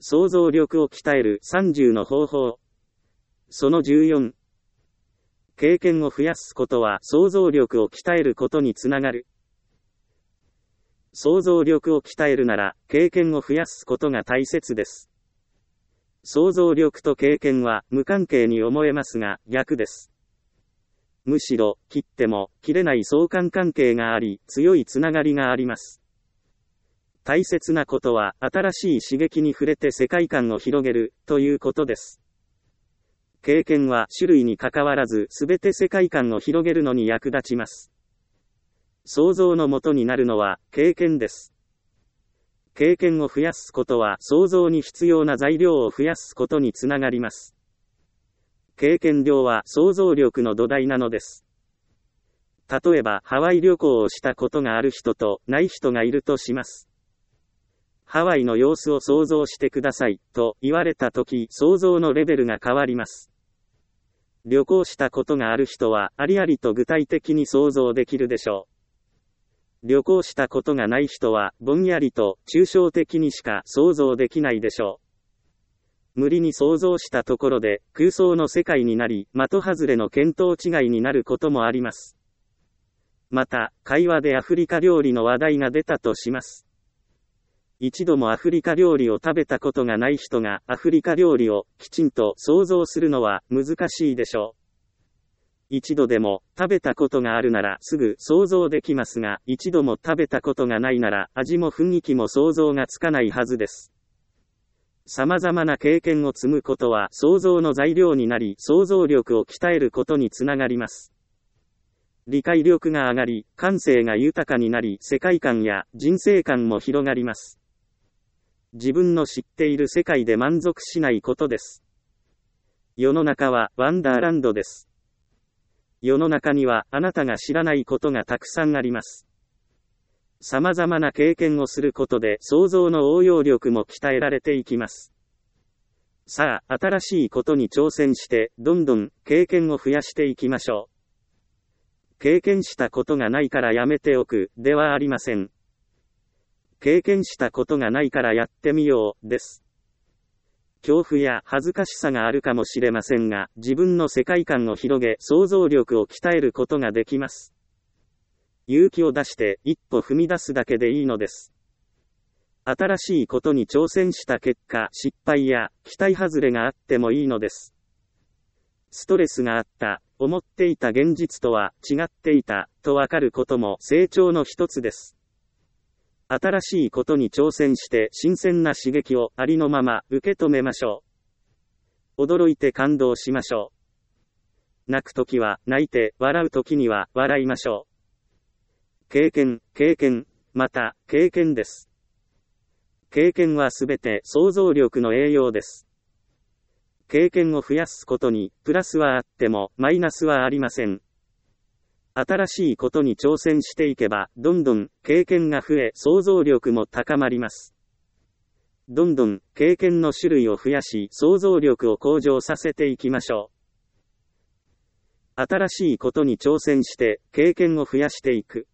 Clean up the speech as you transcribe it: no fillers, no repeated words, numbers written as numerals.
想像力を鍛える30の方法。その14。経験を増やすことは想像力を鍛えることにつながる。想像力を鍛えるなら、経験を増やすことが大切です。想像力と経験は無関係に思えますが、逆です。むしろ、切っても切れない相関関係があり、強いつながりがあります。大切なことは、新しい刺激に触れて世界観を広げる、ということです。経験は種類に関わらず、すべて世界観を広げるのに役立ちます。想像の元になるのは、経験です。経験を増やすことは、想像に必要な材料を増やすことにつながります。経験量は想像力の土台なのです。例えば、ハワイ旅行をしたことがある人とない人がいるとします。ハワイの様子を想像してください、と言われたとき、想像のレベルが変わります。旅行したことがある人は、ありありと具体的に想像できるでしょう。旅行したことがない人は、ぼんやりと抽象的にしか想像できないでしょう。無理に想像したところで、空想の世界になり、的外れの見当違いになることもあります。また、会話でアフリカ料理の話題が出たとします。一度もアフリカ料理を食べたことがない人がアフリカ料理をきちんと想像するのは難しいでしょう。一度でも食べたことがあるならすぐ想像できますが、一度も食べたことがないなら味も雰囲気も想像がつかないはずです。様々な経験を積むことは想像の材料になり、想像力を鍛えることにつながります。理解力が上がり、感性が豊かになり、世界観や人生観も広がります。自分の知っている世界で満足しないことです。世の中はワンダーランドです。世の中にはあなたが知らないことがたくさんあります。様々な経験をすることで想像の応用力も鍛えられていきます。さあ、新しいことに挑戦して、どんどん経験を増やしていきましょう。経験したことがないからやめておく、ではありません。経験したことがないからやってみよう、です。恐怖や恥ずかしさがあるかもしれませんが、自分の世界観を広げ、想像力を鍛えることができます。勇気を出して一歩踏み出すだけでいいのです。新しいことに挑戦した結果、失敗や期待外れがあってもいいのです。ストレスがあった、思っていた現実とは違っていた、とわかることも成長の一つです。新しいことに挑戦して新鮮な刺激をありのまま受け止めましょう。驚いて感動しましょう。泣くときは泣いて、笑うときには笑いましょう。経験、また経験です。経験はすべて想像力の栄養です。経験を増やすことにプラスはあってもマイナスはありません。新しいことに挑戦していけば、どんどん経験が増え、想像力も高まります。どんどん経験の種類を増やし、想像力を向上させていきましょう。新しいことに挑戦して、経験を増やしていく。